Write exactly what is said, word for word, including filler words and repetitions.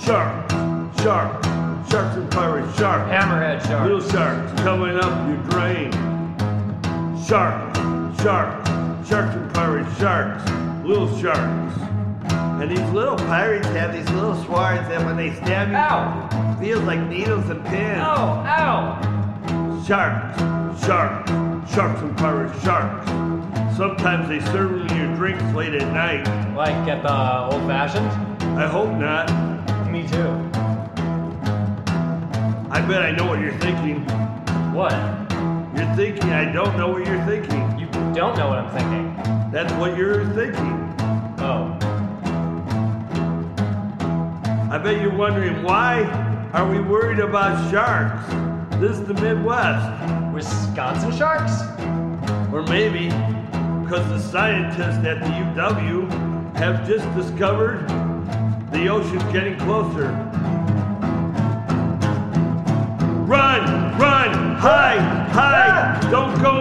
Sharks, sharks, sharks and pirates, sharks. Hammerhead sharks. Little sharks coming up your drain. Sharks, sharks, sharks and pirates, sharks. Little sharks. And these little pirates have these little swords that when they stab you, Ow! feels like needles and pins. Ow! Ow! Sharks, sharks, sharks and pirates, sharks. Sometimes they serve them in your drinks late at night. Like at the old fashioned? I hope not. Me too. I bet I know what you're thinking. What? You're thinking I don't know what you're thinking. You don't know what I'm thinking. That's what you're thinking. Oh. I bet you're wondering, why are we worried about sharks? This is the Midwest. Wisconsin sharks? Or maybe because the scientists at the U W have just discovered the ocean's getting closer. Run, run, hide, hide, don't go